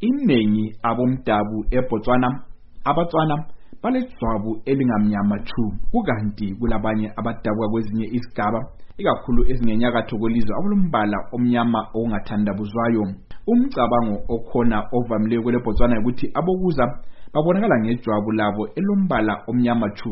Iningi abomdabu eBotswana abaTswana balejwabu elingamnyama thu kukanti kulabanye abadabuka kwezinye isigaba ikakhulu ezingenyakatho kolizwe abulumbala omnyama ongathandabuzwayo. Umcabango okhona ovamile kweleBotswana ukuthi abokuza babonakala ngejwabu labo elombala omnyama thu.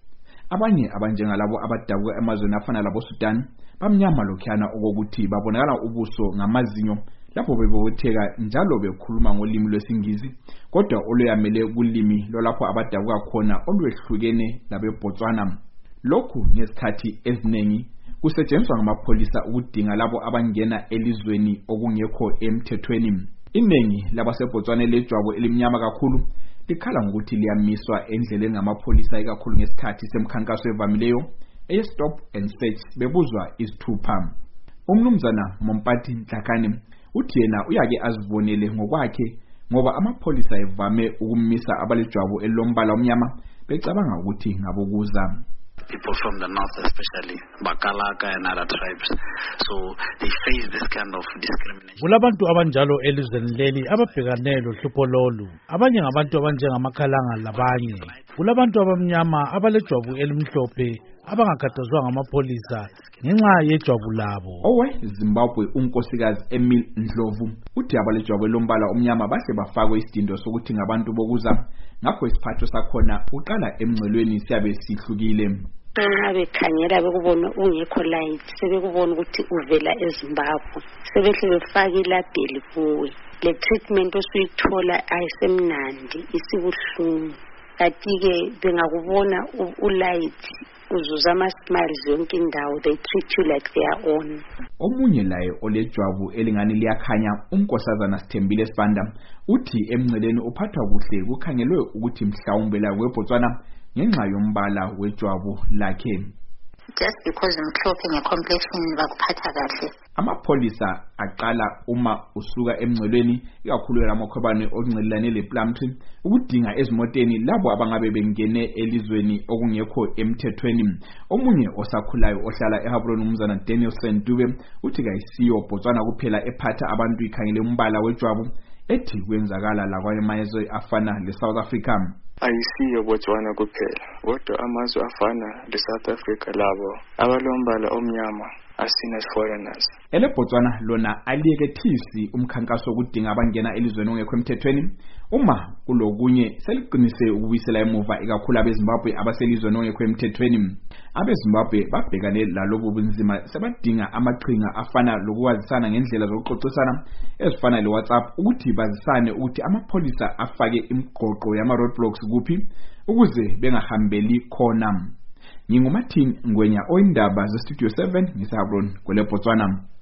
Abanye abanjengalabo abadabuka emazweni afana labo Sudan bamnyama lokhana okokuthi babonakala ubuso ngamazinyo lapho bebobotheka njalo bekhuluma ngolimi lwesiNgisi kodwa oluyamele kulimi lolapho abadabuka khona olwehlukene labeBotswana. Lokhu ngesikhathi eziningi kusetshenziswa ngamapholisa ukudinga labo abangena elizweni okungekho emthethweni. Iningi labaseBotswana lejwabu elimnyama kakhulu likhala ngokuthi liyamiswa endleleni ngamapholisa ikakhulu ngesikhathi semkhankaso evamileyo stop and search bebuzwa isithupha. Umnumzana Mompati Nhlakane uthi yena uyake azibonele ngokwakhe ngoba amapholisa evame ukumisa abalejwabu elombala omnyama becabanga ukuthi ngabokuza. People from the north, especially Bakalaka and other tribes, so they face this kind of discrimination. Kulabantu abanjalo elizweni leli ababhekane lohlupho lolu, abanye ngabantu abanjengamakhalanga labanye. Kulabantu abamnyama abalejwabu elimhlophe abangakhathazwa ngamapholisa ngenxa yejwabu labo. Zimbabwe unkosikazi Emil Ndlovu uthi abalejwabu elombala omnyama bahle bafakwe isidindo sokuthi ngabantu bokuza ngakho isiphatho sakhona uqala emngcelweni siyabe sihlukile. Bekhangela bekubona ungekho light sebekubona ukuthi uvela eZimbabwe sebehle befaka ilabheli kuwe le treatment osuyithola ayisemnandi isibuhlungu kanti ke bengakubona ulight uzuza ama-smiles yonke indawo they treat you like their own. Omunye laye olejwabu elingani liyakhanya unkosazana Sithembile Sibanda uthi emngceleni uphathwa kuhle kukhangelwe ukuthi mhlawumbe la kweBotswana ngenxa yombala wejwabu lakhe. Just because mhlophe ngecomplexion bakuphatha kahle. Amapholisa aqala uma usuka emngceleni ikakhulu lamakhobane oncelelane lePlumtree ukudinga ezimoteni labo abangabe bengene elizweni okungekho emthethweni. Omunye osakhulayo ohlala eHabron umzana Danielson Dube uthi kayisiyo Botswana kuphela ephatha abantu ikhangele umbala wejwabu ethi kwenzakala la kwamazwe afana leSouth Africa. Ayisiyo Botswana kuphela kodwa amazwe afana leSouth Africa labo abalombala omnyama asina as foreigners. EleBotswana lona aliyekethisi umkhankaso ukudinga abangena elizweni ongekho emthethweni uma kulokunye seliqinise ukubuyisela emuva ikakhulu abeZimbabwe abaselizweni ongekho emthethweni. AbeZimbabwe babhekane lalobu bunzima sebadinga amaqhinga afana lokuwazisana ngendlela zokuxoxisana ezifana leWhatsApp ukuthi bazisane ukuthi amapholisa afake imigoqo yama roadblocks kuphi ukuze bengahambeli khona. NginguMartin Ngwenya oyindaba zeStudio 7 ngiseHabron kweleBotswana.